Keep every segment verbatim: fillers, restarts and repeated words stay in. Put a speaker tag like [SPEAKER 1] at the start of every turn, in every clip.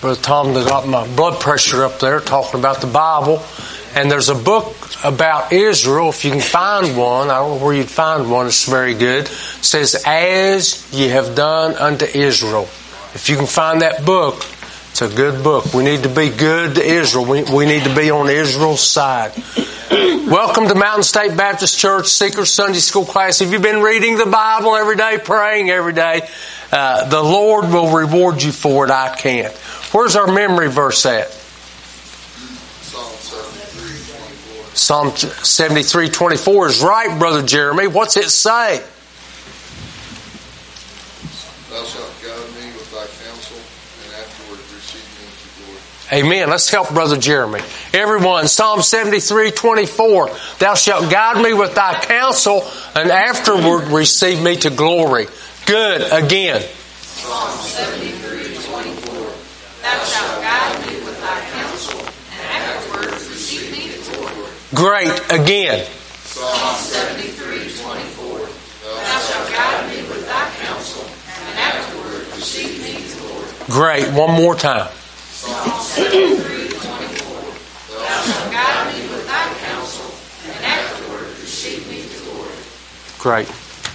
[SPEAKER 1] Brother Tom, that got my blood pressure up there talking about the Bible. And there's a book about Israel, if you can find one. I don't know where you'd find one. It's very good. It says, As Ye Have Done Unto Israel. If you can find that book, it's a good book. We need to be good to Israel. We, we need to be on Israel's side. Welcome to Mountain State Baptist Church Seeker Sunday School class. Have you been reading the Bible every day, praying every day? Uh, the Lord will reward you for it. I can't. Where's our memory verse at? Psalm seventy-three twenty-four is right, Brother Jeremy. What's it say?
[SPEAKER 2] Thou shalt guide me with thy counsel, and afterward receive me to glory.
[SPEAKER 1] Amen. Let's help Brother Jeremy. Everyone, Psalm seventy-three twenty-four. Thou shalt guide me with thy counsel, and afterward receive me to glory. Good. Again.
[SPEAKER 3] Psalm seventy-three twenty-four. Thou shalt guide me with thy counsel, and afterward receive me to glory.
[SPEAKER 1] Great. Again.
[SPEAKER 3] Psalm seventy-three twenty-four. Thou shalt guide me with thy counsel, and afterward receive me to glory.
[SPEAKER 1] Great. One more time.
[SPEAKER 3] Psalm seventy-three twenty-four. Thou shalt guide me with thy counsel, and afterward receive me to glory.
[SPEAKER 1] Great.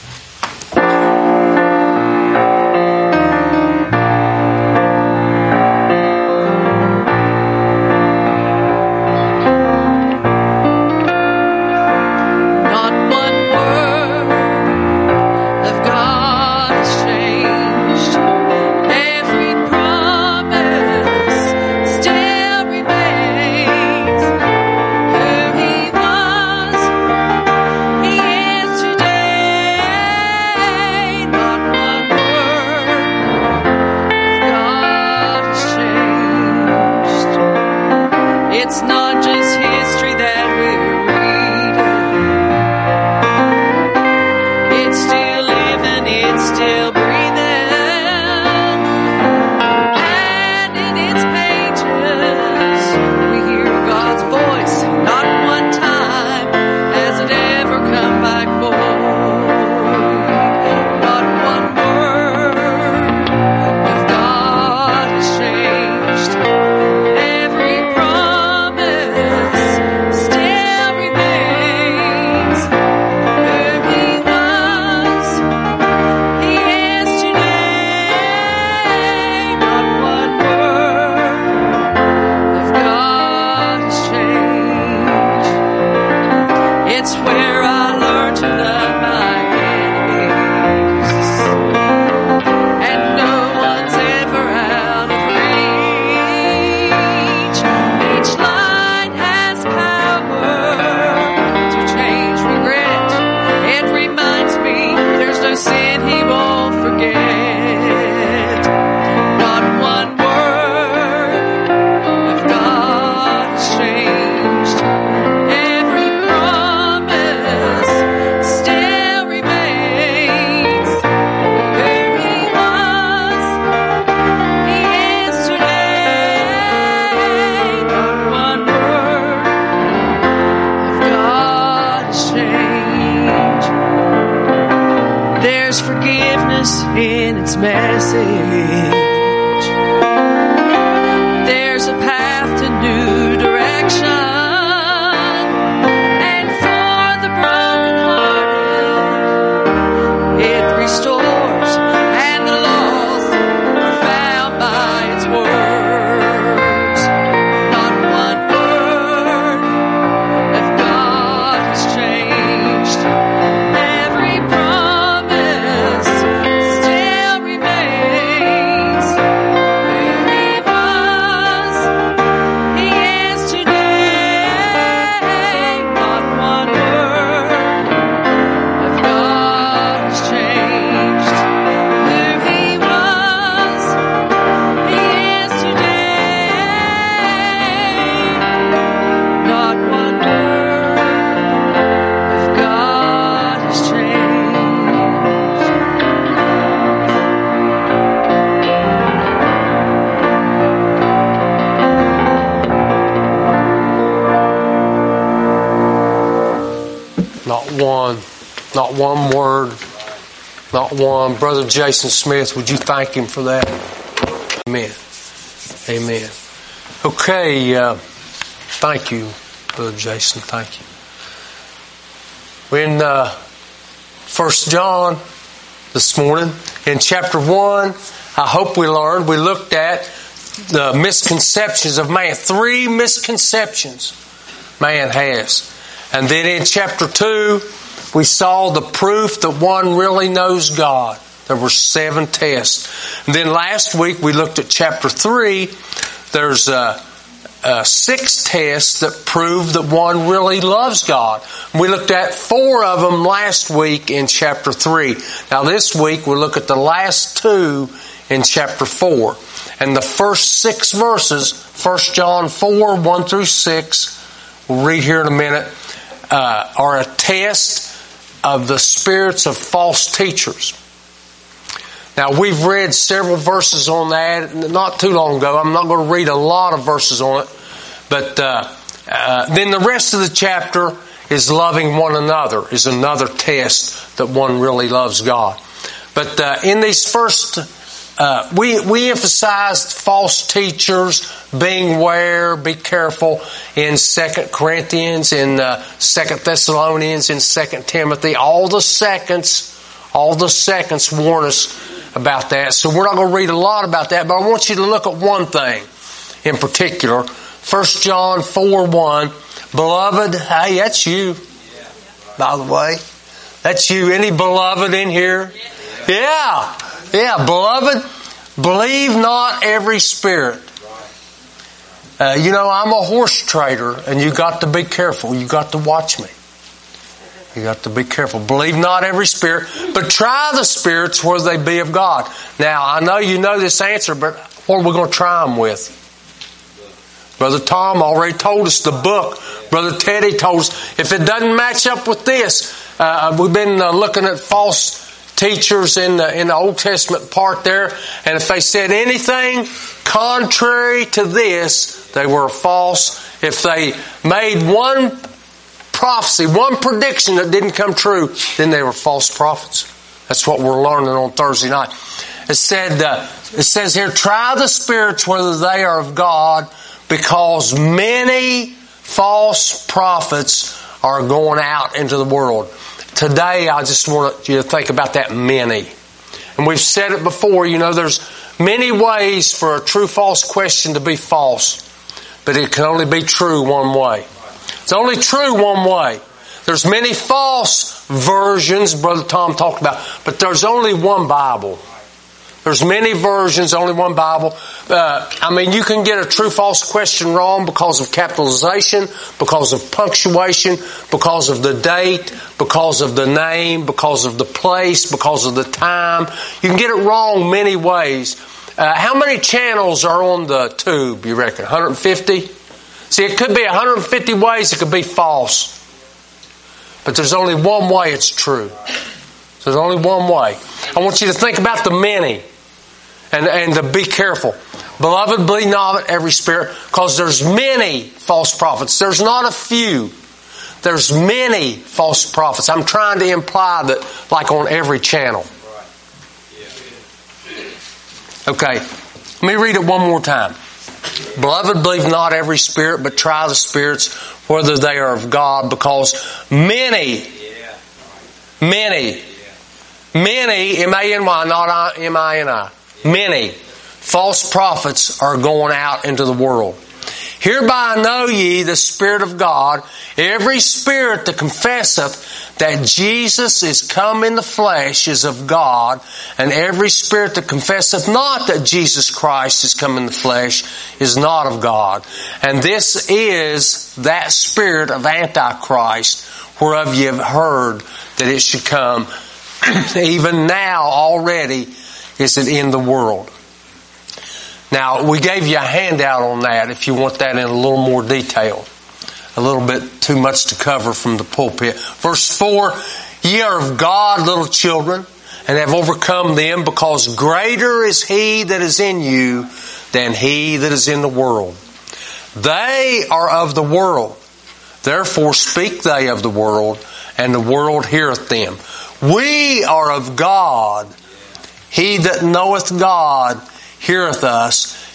[SPEAKER 1] one, not one word, not one. Brother Jason Smith, would you thank him for that? Amen. Amen. Okay, uh, thank you, Brother Jason. Thank you. We're in uh, First John this morning. In chapter one, I hope we learned, we looked at the misconceptions of man. Three misconceptions man has. And then in chapter two, we saw the proof that one really knows God. There were seven tests. And then last week we looked at chapter three. There's uh, uh, six tests that prove that one really loves God. We looked at four of them last week in chapter three. Now this week we'll look at the last two in chapter four. And the first six verses, First John four, one through six, we'll read here in a minute, uh, are a test of the spirits of false teachers. Now, we've read several verses on that not too long ago. I'm not going to read a lot of verses on it. But uh, uh, then the rest of the chapter is loving one another, is another test that one really loves God. But uh, in these first, uh, we, we emphasized false teachers, being aware, be careful in Second Corinthians, in uh, Second Thessalonians, in Second Timothy. All the seconds, all the seconds warn us about that. So we're not going to read a lot about that, but I want you to look at one thing in particular. First John four one. Beloved, hey, that's you, by the way. That's you. Any beloved in here? Yeah. Yeah, beloved, believe not every spirit. Uh, you know, I'm a horse trader, and you got to be careful. You got to watch me. You got to be careful. Believe not every spirit, but try the spirits whether they be of God. Now, I know you know this answer, but what are we going to try them with? Brother Tom already told us the book. Brother Teddy told us if it doesn't match up with this, uh, we've been uh, looking at false teachers in the, in the Old Testament part there, and if they said anything contrary to this, they were false. If they made one prophecy, one prediction that didn't come true, then they were false prophets. That's what we're learning on Thursday night. It said, uh, it says here, try the spirits whether they are of God, because many false prophets are going out into the world. Today, I just want you to think about that many. And we've said it before, you know, there's many ways for a true-false question to be false, but it can only be true one way. It's only true one way. There's many false versions, Brother Tom talked about, but there's only one Bible. There's many versions, only one Bible. Uh, I mean, you can get a true-false question wrong because of capitalization, because of punctuation, because of the date, because of the name, because of the place, because of the time. You can get it wrong many ways. Uh, how many channels are on the tube, you reckon? one hundred fifty? See, it could be one hundred fifty ways it could be false. But there's only one way it's true. There's only one way. I want you to think about the many and, and to be careful. Beloved, believe not every spirit, because there's many false prophets. There's not a few. There's many false prophets. I'm trying to imply that like on every channel. Okay, let me read it one more time. Beloved, believe not every spirit, but try the spirits whether they are of God, because many, many, many, M A N Y, not M I N I, many false prophets are going out into the world. Hereby know ye the Spirit of God. Every spirit that confesseth that Jesus is come in the flesh is of God, and every spirit that confesseth not that Jesus Christ is come in the flesh is not of God. And this is that spirit of Antichrist, whereof ye have heard that it should come. Even now already is it in the world. Now, we gave you a handout on that if you want that in a little more detail. A little bit too much to cover from the pulpit. Verse four, ye are of God, little children, and have overcome them, because greater is He that is in you than he that is in the world. They are of the world. Therefore speak they of the world, and the world heareth them. We are of God. He that knoweth God heareth us.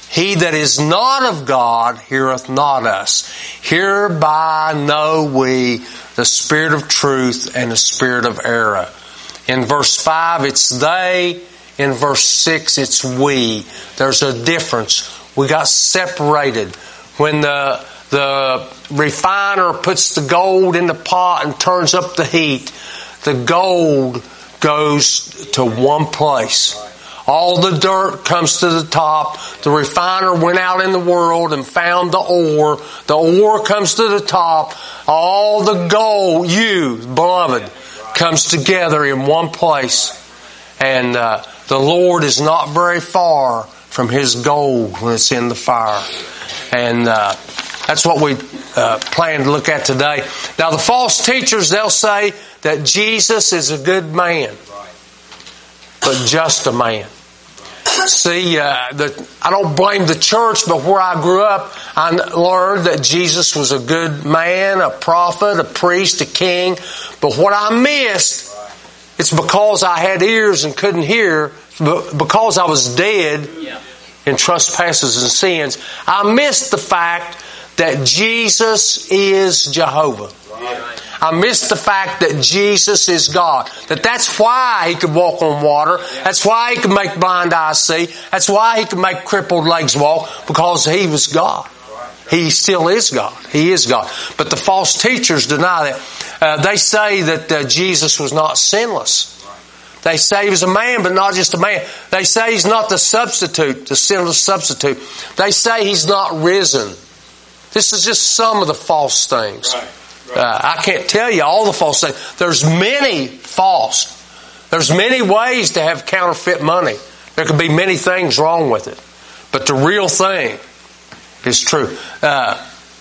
[SPEAKER 1] He that is not of God heareth not us. Hereby know we the spirit of truth and the spirit of error. In verse five, it's they. In verse six, it's we. There's a difference. We got separated. When the, the refiner puts the gold in the pot and turns up the heat, the gold goes to one place. All the dirt comes to the top. The refiner went out in the world and found the ore. The ore comes to the top. All the gold, you, beloved, comes together in one place. And uh, the Lord is not very far from His gold when it's in the fire. And uh, that's what we uh, plan to look at today. Now, the false teachers, they'll say that Jesus is a good man, but just a man. See, uh, the, I don't blame the church, but where I grew up, I learned that Jesus was a good man, a prophet, a priest, a king. But what I missed, it's because I had ears and couldn't hear, because I was dead in trespasses and sins. I missed the fact that Jesus is Jehovah. I missed the fact that Jesus is God. That that's why He could walk on water. That's why He could make blind eyes see. That's why He could make crippled legs walk, because He was God. He still is God. He is God. But the false teachers deny that. Uh, they say that uh, Jesus was not sinless. They say He was a man, but not just a man. They say He's not the substitute, the sinless substitute. They say He's not risen. This is just some of the false things.
[SPEAKER 4] Right.
[SPEAKER 1] Uh, I can't tell you all the false things. There's many false. There's many ways to have counterfeit money. There could be many things wrong with it. But the real thing is true. Uh,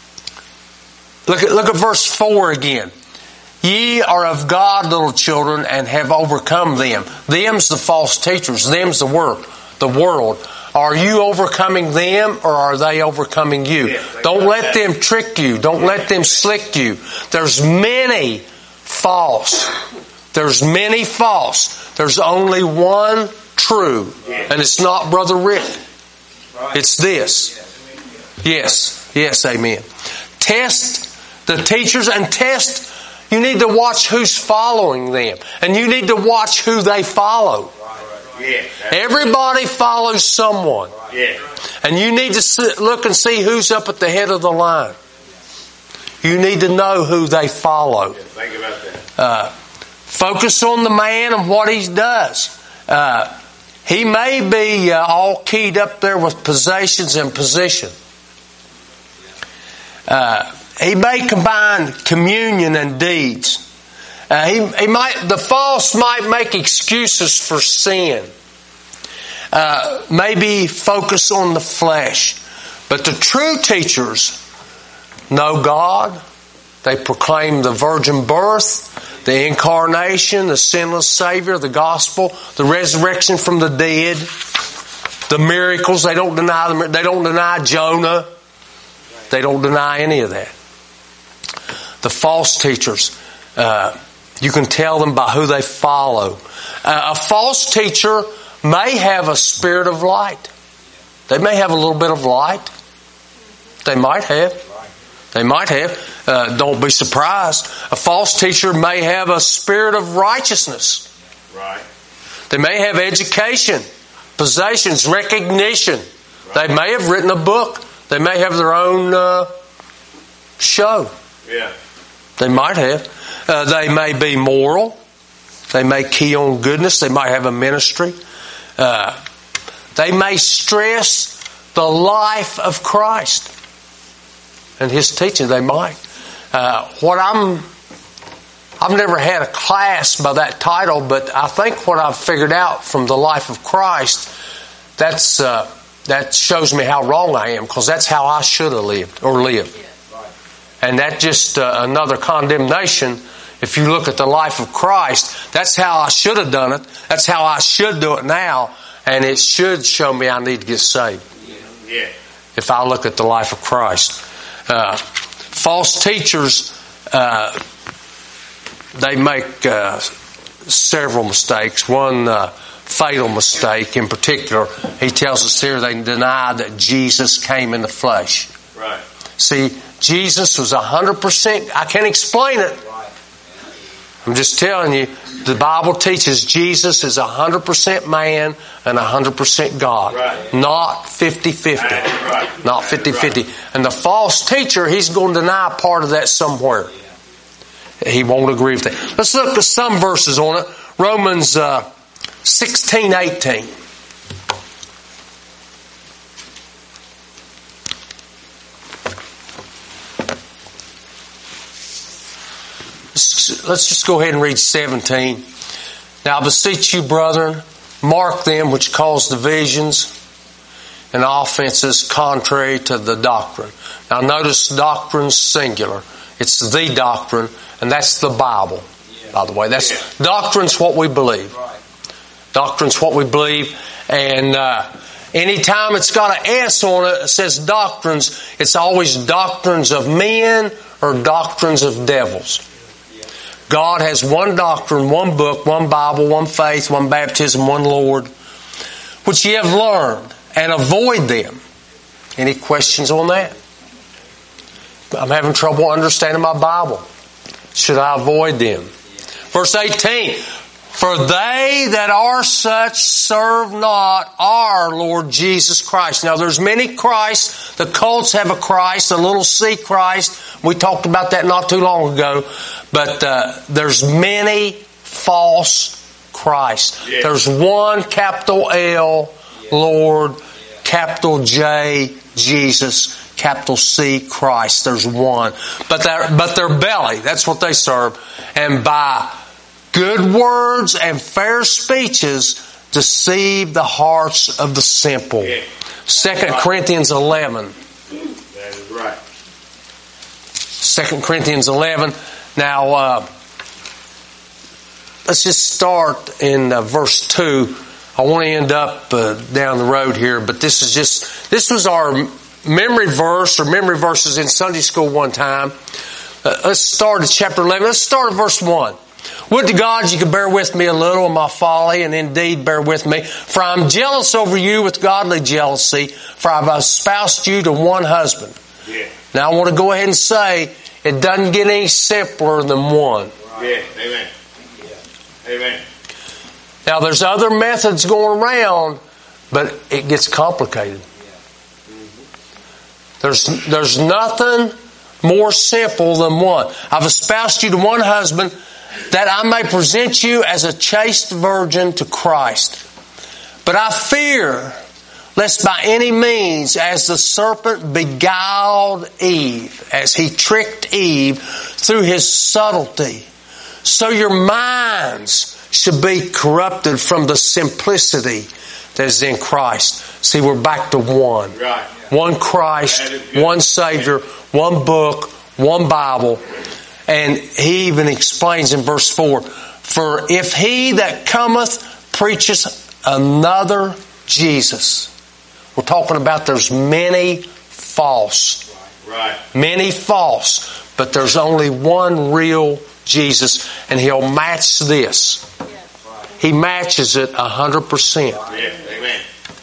[SPEAKER 1] look at, look at verse four again. Ye are of God, little children, and have overcome them. Them's the false teachers. Them's the world. The world. Are you overcoming them, or are they overcoming you?
[SPEAKER 4] Yeah,
[SPEAKER 1] Don't let them trick you. Don't let them slick you. There's many false. There's many false. There's only one true. And it's not Brother Rick. It's this. Yes. Yes, amen. Test the teachers and test. You need to watch who's following them. And you need to watch who they follow.
[SPEAKER 4] Yeah,
[SPEAKER 1] everybody follows someone.
[SPEAKER 4] Yeah.
[SPEAKER 1] And you need to sit, look and see who's up at the head of the line. You need to know who they follow.
[SPEAKER 4] Yeah, think about that.
[SPEAKER 1] Uh, focus on the man and what he does. Uh, he may be uh, all keyed up there with possessions and position. Uh, he may combine communion and deeds. Uh, he, he might, the false might make excuses for sin. Uh, maybe focus on the flesh. But the true teachers know God. They proclaim the virgin birth, the incarnation, the sinless Savior, the gospel, the resurrection from the dead, the miracles. They don't deny them. They don't deny Jonah. They don't deny any of that. The false teachers, uh, you can tell them by who they follow. Uh, a false teacher may have a spirit of light. They may have a little bit of light. They might have. They might have. Uh, don't be surprised. A false teacher may have a spirit of righteousness.
[SPEAKER 4] Right.
[SPEAKER 1] They may have education, possessions, recognition. Right. They may have written a book. They may have their own uh, show.
[SPEAKER 4] Yeah.
[SPEAKER 1] They might have. Uh, they may be moral. They may key on goodness. They might have a ministry. Uh, they may stress the life of Christ and His teaching. They might. Uh, what I'm, I've never had a class by that title, but I think what I've figured out from the life of Christ, that's uh, that shows me how wrong I am, because that's how I should have lived or lived. And that just uh, another condemnation. If you look at the life of Christ, that's how I should have done it. That's how I should do it now. And it should show me I need to get saved.
[SPEAKER 4] Yeah.
[SPEAKER 1] If I look at the life of Christ. Uh, false teachers, uh, they make uh, several mistakes. One, uh, fatal mistake. In particular, he tells us here they deny that Jesus came in the flesh.
[SPEAKER 4] Right.
[SPEAKER 1] See, Jesus was one hundred percent. I can't explain it. I'm just telling you, the Bible teaches Jesus is one hundred percent man and one hundred percent God.
[SPEAKER 4] Right.
[SPEAKER 1] Not fifty-fifty.
[SPEAKER 4] Right.
[SPEAKER 1] Not fifty-fifty. And the false teacher, he's going to deny part of that somewhere. He won't agree with that. Let's look at some verses on it. Romans uh, sixteen eighteen. Let's just go ahead and read seventeen. Now I beseech you, brethren, mark them which cause divisions and offenses contrary to the doctrine. Now notice doctrine's singular. It's the doctrine, and that's the Bible, by the way. That's yeah. Doctrine's what we believe. Right. Doctrine's what we believe. And uh, anytime it's got an S on it, it says doctrines, it's always doctrines of men or doctrines of devils. God has one doctrine, one book, one Bible, one faith, one baptism, one Lord, which ye have learned, and avoid them. Any questions on that? I'm having trouble understanding my Bible. Should I avoid them? Verse eighteen. For they that are such serve not our Lord Jesus Christ. Now there's many Christs. The cults have a Christ, a little C Christ. We talked about that not too long ago. But uh, there's many false Christ. Yeah. There's one capital L, Lord, capital J, Jesus, capital C, Christ. There's one. But their, but their belly, that's what they serve. And by good words and fair speeches deceive the hearts of the simple. Yeah. Second right. Corinthians eleven.
[SPEAKER 4] That is right.
[SPEAKER 1] Second Corinthians eleven. Now, uh, let's just start in uh, verse two. I want to end up uh, down the road here, but this is just, this was our memory verse or memory verses in Sunday school one time. Uh, let's start at chapter eleven. Let's start at verse one. Would to God you could bear with me a little in my folly, and indeed bear with me. For I am jealous over you with godly jealousy, for I have espoused you to one husband.
[SPEAKER 4] Yeah.
[SPEAKER 1] Now I want to go ahead and say, it doesn't get any simpler than one.
[SPEAKER 4] Yeah, amen. Amen.
[SPEAKER 1] Now there's other methods going around, but it gets complicated. There's, there's nothing more simple than one. I've espoused you to one husband, that I may present you as a chaste virgin to Christ. But I fear, lest by any means, as the serpent beguiled Eve, as he tricked Eve through his subtlety, so your minds should be corrupted from the simplicity that is in Christ. See, we're back to one.
[SPEAKER 4] Right.
[SPEAKER 1] One Christ, one Savior, one book, one Bible. And he even explains in verse four, for if he that cometh preacheth another Jesus. We're talking about there's many false.
[SPEAKER 4] Right.
[SPEAKER 1] Many false. But there's only one real Jesus. And he'll match this. He matches it a hundred percent.
[SPEAKER 4] Yeah. Amen.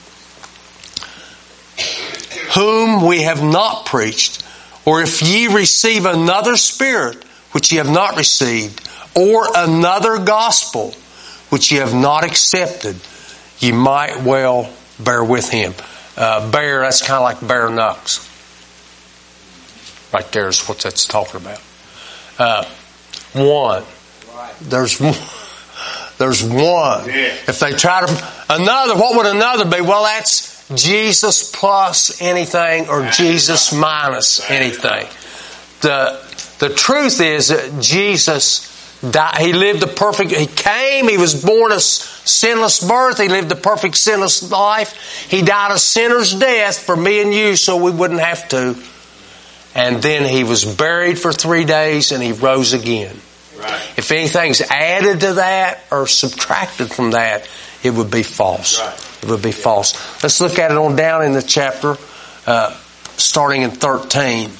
[SPEAKER 1] Whom we have not preached, or if ye receive another spirit, which ye have not received, or another gospel, which ye have not accepted, ye might well bear with him. Uh, bear, that's kind of like bare knucks. Right there is what that's talking about. Uh, one. There's one. There's one.
[SPEAKER 4] Yeah.
[SPEAKER 1] If they try to... Another, what would another be? Well, that's Jesus plus anything or Jesus minus anything. The... The truth is that Jesus died. He lived a perfect, he came, he was born a sinless birth, he lived a perfect sinless life. He died a sinner's death for me and you so we wouldn't have to. And then he was buried for three days and he rose again.
[SPEAKER 4] Right.
[SPEAKER 1] If anything's added to that or subtracted from that, it would be false.
[SPEAKER 4] Right.
[SPEAKER 1] It would be false. Let's look at it on down in the chapter, uh, starting in thirteen.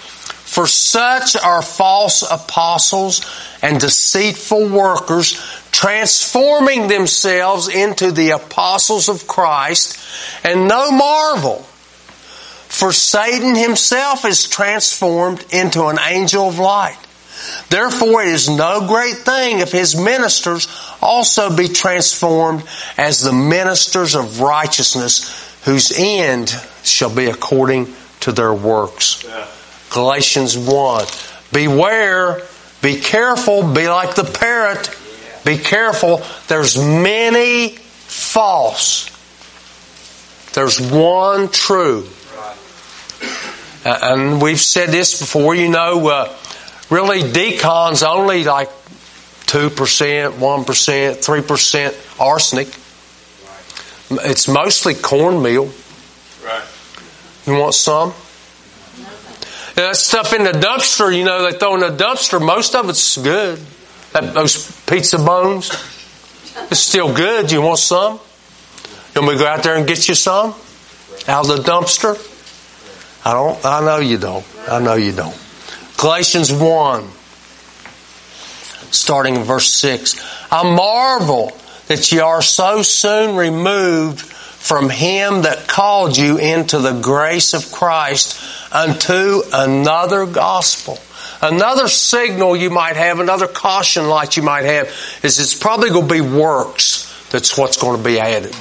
[SPEAKER 1] For such are false apostles and deceitful workers, transforming themselves into the apostles of Christ, and no marvel, for Satan himself is transformed into an angel of light. Therefore it is no great thing if his ministers also be transformed as the ministers of righteousness, whose end shall be according to their works. Yeah. Galatians one. Beware, be careful, be like the parrot. Be careful, there's many false. There's one true. Uh, and we've said this before, you know, uh, really deacon's only like two percent, one percent, three percent arsenic. It's mostly cornmeal.
[SPEAKER 4] Right.
[SPEAKER 1] You want some? That stuff in the dumpster, you know, they throw in the dumpster, most of it's good. That, those pizza bones, it's still good. You want some? You want me to go out there and get you some? Out of the dumpster? I don't, I know you don't. I know you don't. Galatians one, starting in verse six. I marvel that ye are so soon removed from him that called you into the grace of Christ unto another gospel. Another signal you might have, another caution light you might have, is it's probably going to be works. That's what's going to be added.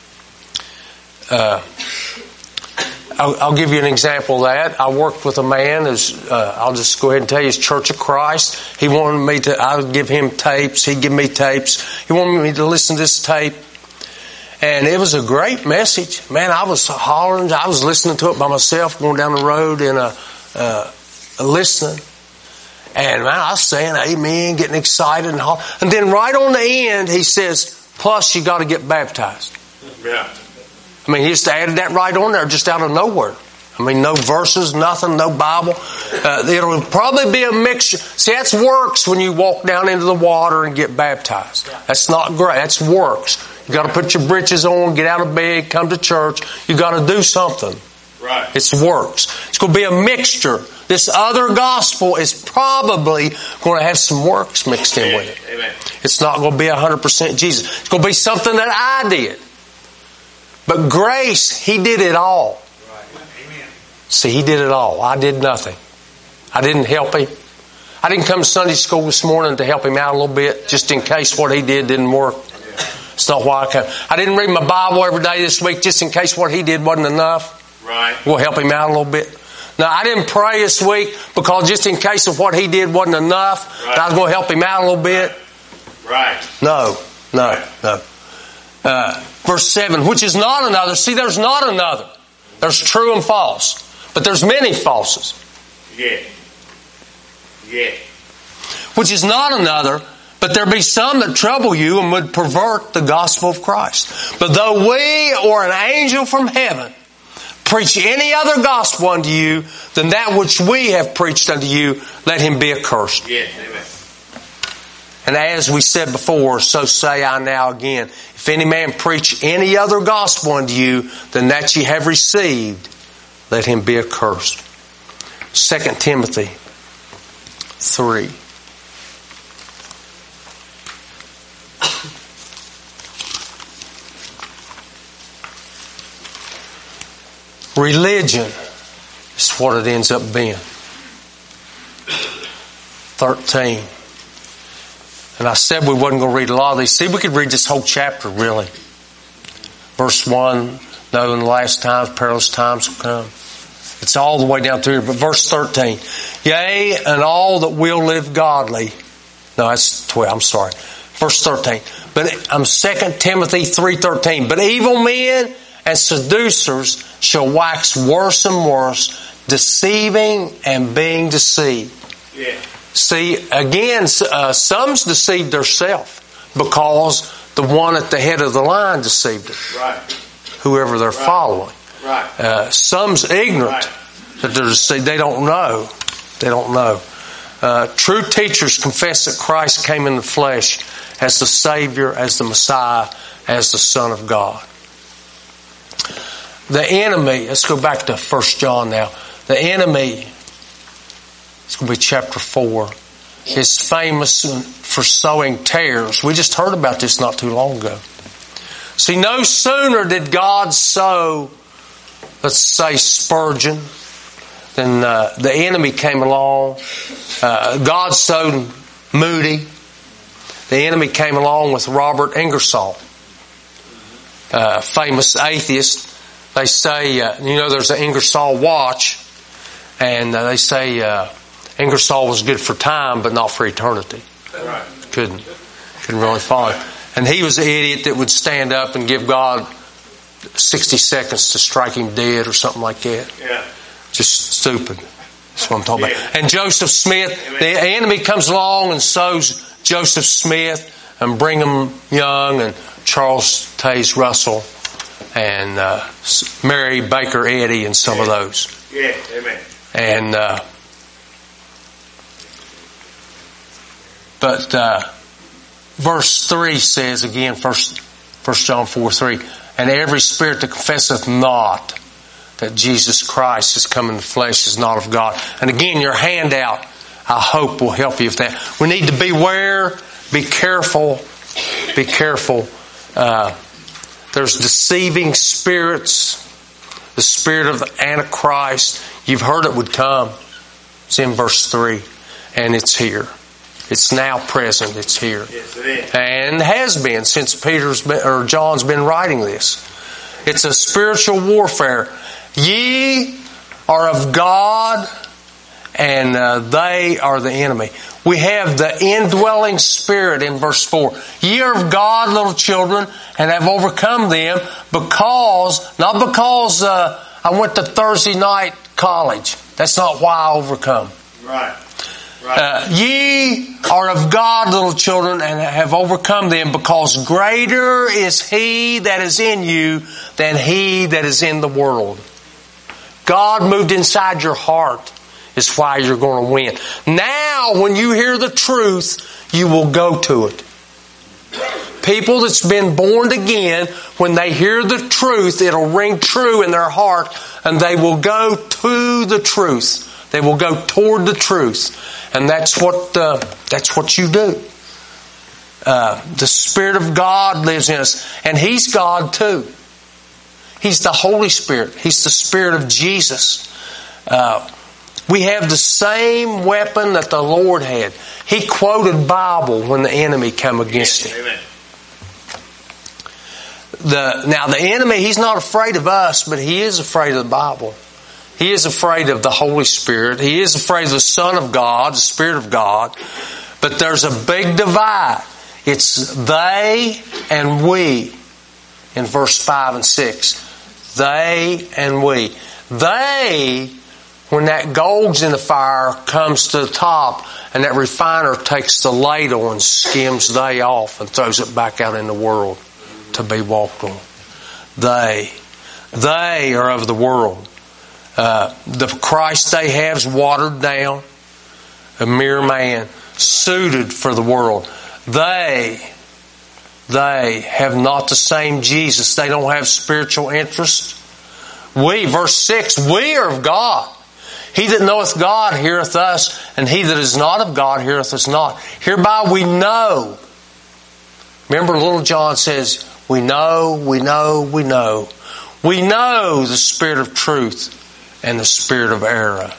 [SPEAKER 1] Uh, I'll, I'll give you an example of that. I worked with a man, who's, uh, I'll just go ahead and tell you, his Church of Christ. He wanted me to, I would give him tapes, he'd give me tapes. He wanted me to listen to this tape. And it was a great message. Man, I was hollering, I was listening to it by myself, going down the road and uh, uh, listening. And man, I was saying amen, getting excited and hollering. And then right on the end, he says, plus you got to get baptized.
[SPEAKER 4] Yeah.
[SPEAKER 1] I mean, he just added that right on there just out of nowhere. I mean, no verses, nothing, no Bible. Uh, it'll probably be a mixture. See, that's works when you walk down into the water and get baptized. That's not great. That's works. You got to put your britches on, get out of bed, come to church. You got to do something.
[SPEAKER 4] Right.
[SPEAKER 1] It's works. It's going to be a mixture. This other gospel is probably going to have some works mixed in with it.
[SPEAKER 4] Amen.
[SPEAKER 1] It's not going to be one hundred percent Jesus. It's going to be something that I did. But grace, He did it all. See, He did it all. I did nothing. I didn't help Him. I didn't come to Sunday school this morning to help Him out a little bit, just in case what He did didn't work. It's not why I came. I didn't read my Bible every day this week just in case what He did wasn't enough.
[SPEAKER 4] Right.
[SPEAKER 1] We'll help Him out a little bit. No, I didn't pray this week because just in case of what He did wasn't enough, right. I was going to help Him out a little bit.
[SPEAKER 4] Right.
[SPEAKER 1] No, no, no. Uh, verse seven, which is not another. See, there's not another. There's true and false. But there's many falses.
[SPEAKER 4] Yeah. Yeah.
[SPEAKER 1] Which is not another, but there be some that trouble you and would pervert the gospel of Christ. But though we or an angel from heaven preach any other gospel unto you than that which we have preached unto you, let him be accursed.
[SPEAKER 4] Yeah. Amen.
[SPEAKER 1] And as we said before, so say I now again, if any man preach any other gospel unto you than that ye have received, let him be accursed. Second Timothy three. Religion is what it ends up being. thirteen. And I said we wasn't going to read a lot of these. See, we could read this whole chapter, really. Verse one, no, in the last times, perilous times will come. It's all the way down through here. But verse thirteen, yea, and all that will live godly. No, that's twelve, I'm sorry. Verse thirteen. But I'm Second Timothy three thirteen. But evil men and seducers shall wax worse and worse, deceiving and being deceived.
[SPEAKER 4] Yeah.
[SPEAKER 1] See, again, uh, some's deceived themselves because the one at the head of the line deceived them.
[SPEAKER 4] Right.
[SPEAKER 1] Whoever they're
[SPEAKER 4] right.
[SPEAKER 1] following.
[SPEAKER 4] Right.
[SPEAKER 1] Uh, some's ignorant
[SPEAKER 4] right.
[SPEAKER 1] that they're deceived. They don't know. They don't know. Uh, true teachers confess that Christ came in the flesh as the Savior, as the Messiah, as the Son of God. The enemy, let's go back to First John now. The enemy, it's going to be chapter four. is famous for sowing tares. We just heard about this not too long ago. See, no sooner did God sow, let's say, Spurgeon, then uh, the enemy came along. Uh, God sowed Moody. The enemy came along with Robert Ingersoll, uh, famous atheist. They say, uh, you know, there's an Ingersoll watch, and uh, they say uh, Ingersoll was good for time, but not for eternity.
[SPEAKER 4] Right.
[SPEAKER 1] Couldn't, couldn't really follow it. And he was the idiot that would stand up and give God sixty seconds to strike him dead or something like that.
[SPEAKER 4] Yeah.
[SPEAKER 1] Just stupid. That's what I'm talking
[SPEAKER 4] Yeah.
[SPEAKER 1] about. And Joseph Smith,
[SPEAKER 4] Amen.
[SPEAKER 1] the enemy comes along and sows Joseph Smith and Brigham Young and Charles Taze Russell and uh, Mary Baker Eddy and some
[SPEAKER 4] Yeah.
[SPEAKER 1] of those.
[SPEAKER 4] Yeah. Amen.
[SPEAKER 1] And uh, but uh, verse three says again, First First John four three, and every spirit that confesseth not that Jesus Christ is come in the flesh is not of God. And again, your handout, I hope, will help you with that. We need to beware, be careful, be careful. Uh, there's deceiving spirits, the spirit of the Antichrist. You've heard it would come. It's in verse three, and it's here. It's now present. It's here,
[SPEAKER 4] Yes, it is.
[SPEAKER 1] and has been since Peter's been, or John's been writing this. It's a spiritual warfare. Ye are of God, and uh, they are the enemy. We have the indwelling spirit in verse four. Ye are of God, little children, and have overcome them, because, not because uh, I went to Thursday night college. That's not why I overcome.
[SPEAKER 4] Right. Right.
[SPEAKER 1] Uh, ye are of God, little children, and have overcome them, because greater is He that is in you than he that is in the world. God moved inside your heart is why you're going to win. Now, when you hear the truth, you will go to it. People that's been born again, when they hear the truth, it'll ring true in their heart, and they will go to the truth. They will go toward the truth, and that's what uh, that's what you do. Uh, the Spirit of God lives in us, and He's God too. He's the Holy Spirit. He's the Spirit of Jesus. Uh, we have the same weapon that the Lord had. He quoted Bible when the enemy came against him.
[SPEAKER 4] Amen.
[SPEAKER 1] The, now the enemy, he's not afraid of us, but he is afraid of the Bible. He is afraid of the Holy Spirit. He is afraid of the Son of God, the Spirit of God. But there's a big divide. It's they and we in verse five and six. They and we. They, when that gold's in the fire, comes to the top, and that refiner takes the ladle and skims they off and throws it back out in the world to be walked on. They. They are of the world. Uh, the Christ they have is watered down, a mere man, suited for the world. They, they have not the same Jesus. They don't have spiritual interest. We, verse six, we are of God. He that knoweth God heareth us, and he that is not of God heareth us not. Hereby we know. Remember, little John says, we know, we know, we know. We know the spirit of truth and the spirit of error.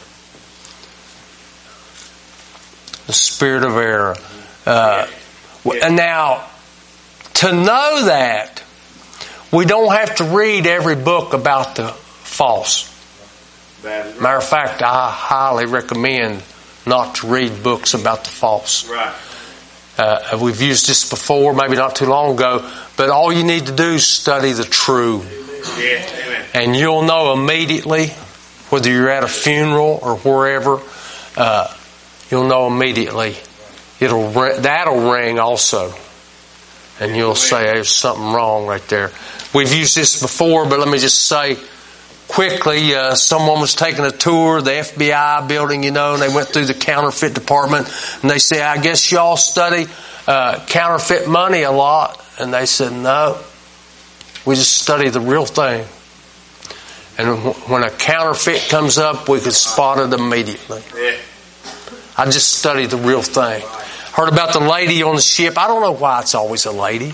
[SPEAKER 1] The spirit of error. Uh, and now, to know that, we don't have to read every book about the false. Matter of fact, I highly recommend not to read books about the false.
[SPEAKER 4] Right.
[SPEAKER 1] Uh, we've used this before, maybe not too long ago, but all you need to do is study the true.
[SPEAKER 4] Yeah. Amen.
[SPEAKER 1] And you'll know immediately, whether you're at a funeral or wherever, uh, you'll know immediately. It'll that'll ring also, and you'll say there's something wrong right there. We've used this before, but let me just say quickly: uh, someone was taking a tour of the F B I building, you know, and they went through the counterfeit department, and they said, "I guess y'all study uh, counterfeit money a lot," and they said, "No, we just study the real thing." And when a counterfeit comes up, we can spot it immediately.
[SPEAKER 4] Yeah.
[SPEAKER 1] I just studied the real thing. Heard about the lady on the ship. I don't know why it's always a lady.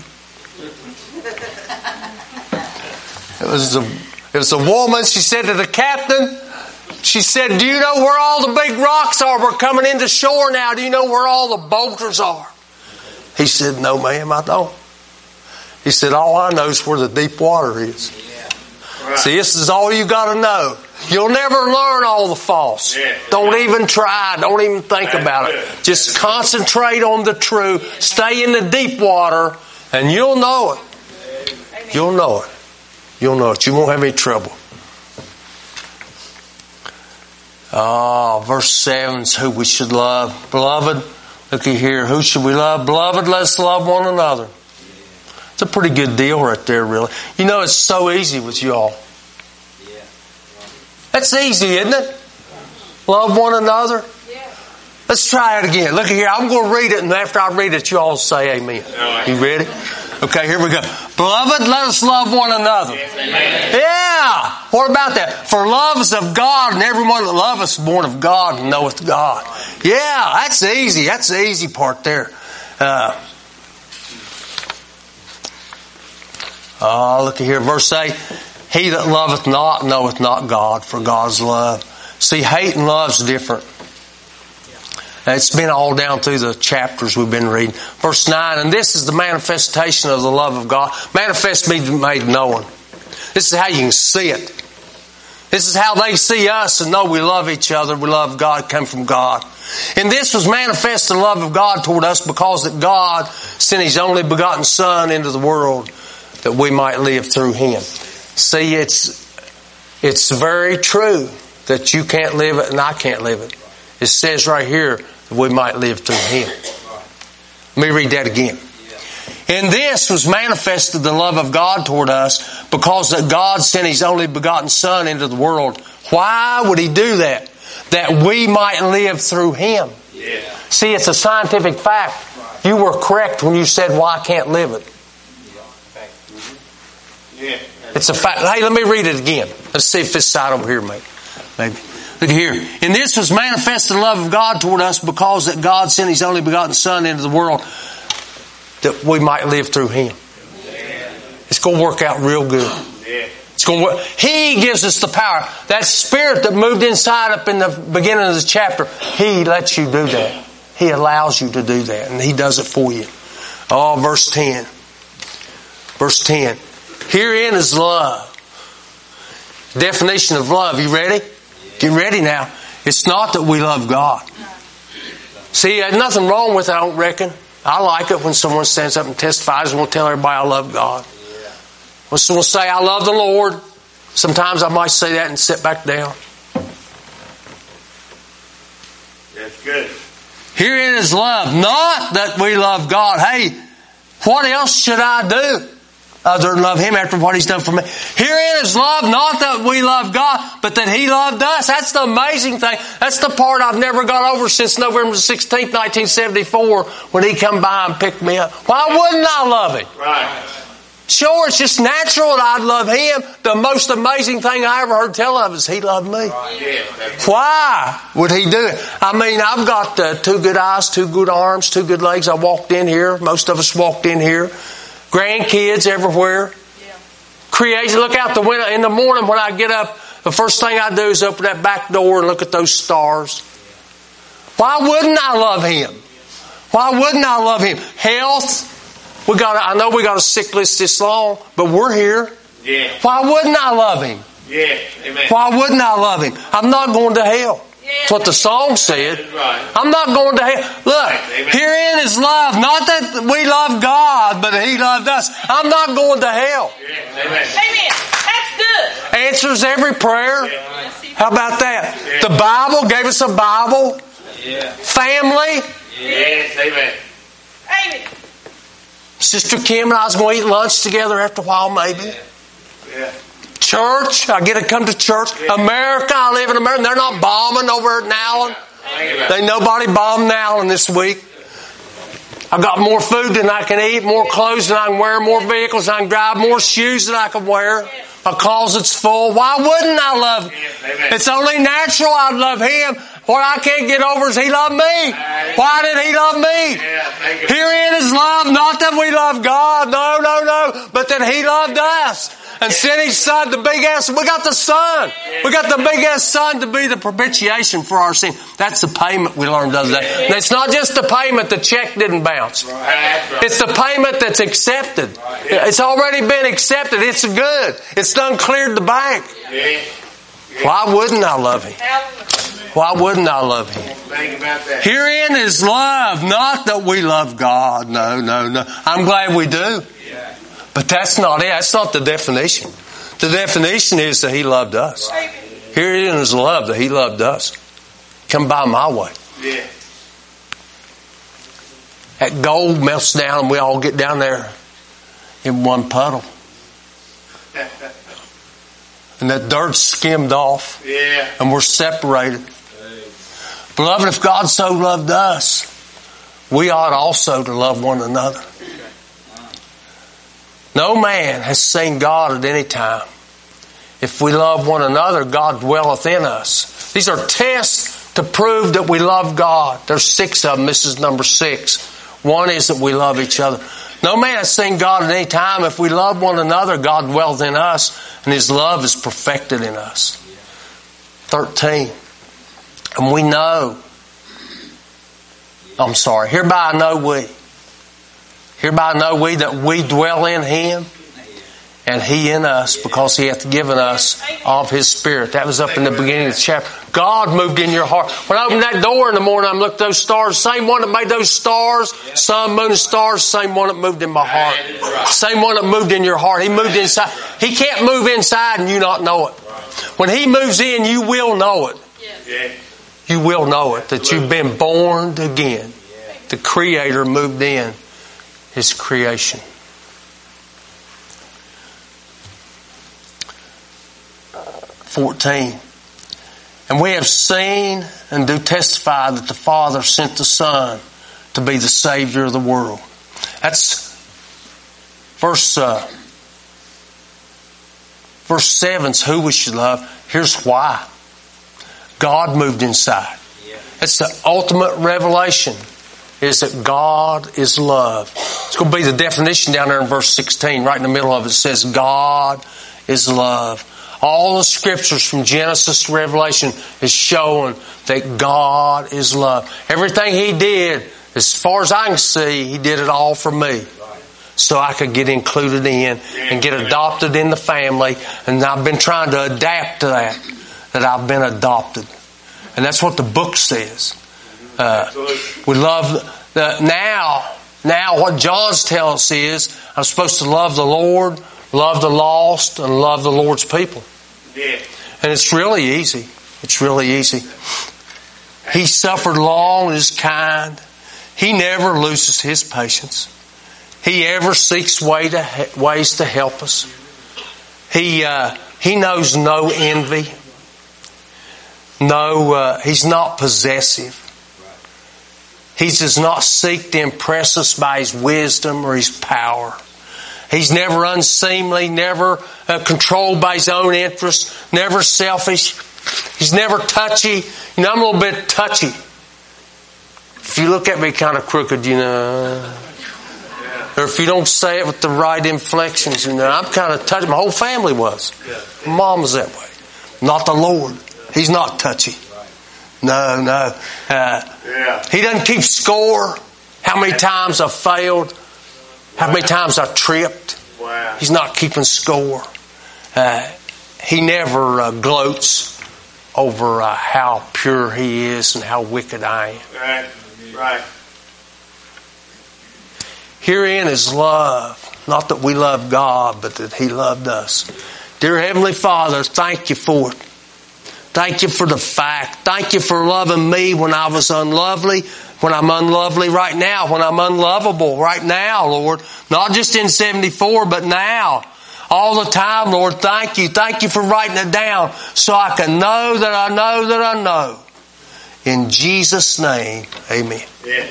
[SPEAKER 1] It was a, it was a woman. She said to the captain, she said, do you know where all the big rocks are? We're coming into shore now. Do you know where all the boulders are? He said, no, ma'am, I don't. He said, all I know is where the deep water is. Yeah. Right. See, this is all you got to know. You'll never learn all the false. Yeah. Don't even try. Don't even think That's about good. it. Just That's concentrate on the true. Stay in the deep water, and you'll know it. Amen. You'll know it. You'll know it. You won't have any trouble. Oh, verse seven is who we should love. Beloved, looky here. Who should we love? Beloved, let's love one another. It's a pretty good deal right there, really. You know, it's so easy with y'all. That's easy, isn't it? Love one another. Let's try it again. Look here. I'm going to read it, and after I read it, you all say amen. You ready? Okay, here we go. Beloved, let us love one another. Yeah. What about that? For love is of God, and everyone that loveth is born of God and knoweth God. Yeah, that's easy. That's the easy part there. Uh, oh, look here. Verse eight. He that loveth not knoweth not God, for God's love. See, hate and love's different. It's been all down through the chapters we've been reading. Verse nine, and this is the manifestation of the love of God. Manifest means made known. This is how you can see it. This is how they see us and know we love each other. We love God, come from God. And this was manifest the love of God toward us because that God sent His only begotten Son into the world that we might live through Him. See, it's it's very true that you can't live it and I can't live it. It says right here that we might live through Him. Let me read that again. In this was manifested the love of God toward us because that God sent His only begotten Son into the world. Why would He do that? That we might live through Him. Yeah. See, it's a scientific fact. You were correct when you said, well, I can't live it. Yeah. It's a fact. Hey, let me read it again. Let's see if this side over here, mate. Maybe. Look here. And this was manifested the love of God toward us because that God sent His only begotten Son into the world that we might live through Him. Yeah. It's going to work out real good. Yeah. It's going to work. He gives us the power. That Spirit that moved inside up in the beginning of the chapter, He lets you do that. He allows you to do that, and He does it for you. Oh, verse ten. Verse ten. Herein is love. Definition of love. You ready? Get ready now. It's not that we love God. See, there's nothing wrong with it, I don't reckon. I like it when someone stands up and testifies and will tell everybody I love God. When someone say, I love the Lord, sometimes I might say that and sit back down.
[SPEAKER 4] That's good.
[SPEAKER 1] Herein is love. Not that we love God. Hey, what else should I do other than love Him after what He's done for me? Herein is love, not that we love God, but that He loved us. That's the amazing thing. That's the part I've never got over since November sixteenth, nineteen seventy-four, when He come by and picked me up. Why wouldn't I love Him?
[SPEAKER 4] Right.
[SPEAKER 1] Sure, it's just natural that I'd love Him. The most amazing thing I ever heard tell of is He loved me.
[SPEAKER 4] Right. Yeah,
[SPEAKER 1] why would He do it? I mean, I've got uh, two good eyes, two good arms, two good legs. I walked in here. Most of us walked in here. Grandkids everywhere. Yeah. Creation. Look out the window in the morning when I get up. The first thing I do is open that back door and look at those stars. Why wouldn't I love Him? Why wouldn't I love Him? Health. We got. I know we got a sick list this long, but we're here.
[SPEAKER 4] Yeah.
[SPEAKER 1] Why wouldn't I love Him?
[SPEAKER 4] Yeah. Amen.
[SPEAKER 1] Why wouldn't I love Him? I'm not going to hell. That's what the song said.
[SPEAKER 4] Right.
[SPEAKER 1] I'm not going to hell. Look, Amen. Herein is love. Not that we love God, but He loved us. I'm not going to hell.
[SPEAKER 4] Yeah. Amen.
[SPEAKER 3] Amen. That's good.
[SPEAKER 1] Answers every prayer.
[SPEAKER 4] Yeah.
[SPEAKER 1] How about that?
[SPEAKER 4] Yeah.
[SPEAKER 1] The Bible gave us a Bible.
[SPEAKER 4] Yeah.
[SPEAKER 1] Family.
[SPEAKER 4] Yes. Amen.
[SPEAKER 3] Amen.
[SPEAKER 1] Sister Kim and I was going to eat lunch together after a while, maybe.
[SPEAKER 4] Yeah. Yeah.
[SPEAKER 1] Church. I get to come to church.
[SPEAKER 4] Yeah.
[SPEAKER 1] America. I live in America. They're not bombing over at Nowlin. They nobody bombed Nowlin this week. I've got more food than I can eat, more clothes than I can wear, more vehicles than I can drive, more shoes than I can wear. a closet's full. Why wouldn't I love him?
[SPEAKER 4] Amen.
[SPEAKER 1] It's only natural I'd love him. What I can't get over is he loved me. Why did he love me?
[SPEAKER 4] Yeah, thank you.
[SPEAKER 1] Herein is love, not that we love God, no, no, no, but that he loved us. And sent his son, the big ass, we got the son. We got the big ass son to be the propitiation for our sin. That's the payment we learned the other day. And it's not just the payment, the check didn't bounce. It's the payment that's accepted. It's already been accepted. It's good. It's done cleared the bank. Why wouldn't I love him? Why wouldn't I love him?
[SPEAKER 4] Think about that.
[SPEAKER 1] Herein is love, not that we love God. No, no, no. I'm glad we do. But that's not it. That's not the definition. The definition is that he loved us. Herein is love, that he loved us. Come by my way.
[SPEAKER 4] Yeah.
[SPEAKER 1] That gold melts down and we all get down there in one puddle. And that dirt's skimmed off.
[SPEAKER 4] Yeah.
[SPEAKER 1] And we're separated. Beloved, if God so loved us, we ought also to love one another. No man has seen God at any time. If we love one another, God dwelleth in us. These are tests to prove that we love God. There's six of them. This is number six. One is that we love each other. No man has seen God at any time. If we love one another, God dwelleth in us, and his love is perfected in us. Thirteen. And we know. I'm sorry. Hereby know we. Hereby know we that we dwell in him and he in us, because he hath given us of his Spirit. That was up in the beginning of the chapter. God moved in your heart. When I opened that door in the morning, I looked at those stars. Same one that made those stars, sun, moon, and stars. Same one that moved in my heart. Same one that moved in your heart. He moved inside. He can't move inside and you not know it. When he moves in, you will know it. You will know it, that you've been born again. The Creator moved in his creation. fourteen. And we have seen and do testify that the Father sent the Son to be the Savior of the world. That's verse uh, verse seven's who we should love. Here's why. God moved inside. That's the ultimate revelation, is that God is love. It's going to be the definition down there in verse sixteen. Right in the middle of it, it says God is love. All the scriptures from Genesis to Revelation is showing that God is love. Everything he did, as far as I can see, he did it all for me. So I could get included in and get adopted in the family. And I've been trying to adapt to that, that I've been adopted. And that's what the book says. Uh, we love the, now, now what John's telling us is I'm supposed to love the Lord, love the lost, and love the Lord's people.
[SPEAKER 4] Yeah.
[SPEAKER 1] And it's really easy. It's really easy. He suffered long and is kind. He never loses his patience. He ever seeks way to, ways to help us. He uh, he knows no envy. No, uh, he's not possessive. He does not seek to impress us by his wisdom or his power. He's never unseemly, never uh, controlled by his own interests, never selfish. He's never touchy. You know, I'm a little bit touchy. If you look at me kind of crooked, you know, or if you don't say it with the right inflections, you know, I'm kind of touchy. My whole family was. My mom was that way. Not the Lord. He's not touchy. No, no. Uh, he doesn't keep score. How many times I've failed. How many times I tripped.
[SPEAKER 4] Wow.
[SPEAKER 1] He's not keeping score. Uh, he never uh, gloats over uh, how pure he is and how wicked I am.
[SPEAKER 4] Right. Right.
[SPEAKER 1] Herein is love. Not that we love God, but that he loved us. Dear Heavenly Father, thank you for it. Thank you for the fact. Thank you for loving me when I was unlovely, when I'm unlovely right now, when I'm unlovable right now, Lord. Not just in seventy-four, but now. All the time, Lord. Thank you. Thank you for writing it down so I can know that I know that I know. In Jesus' name, amen.
[SPEAKER 4] Yeah.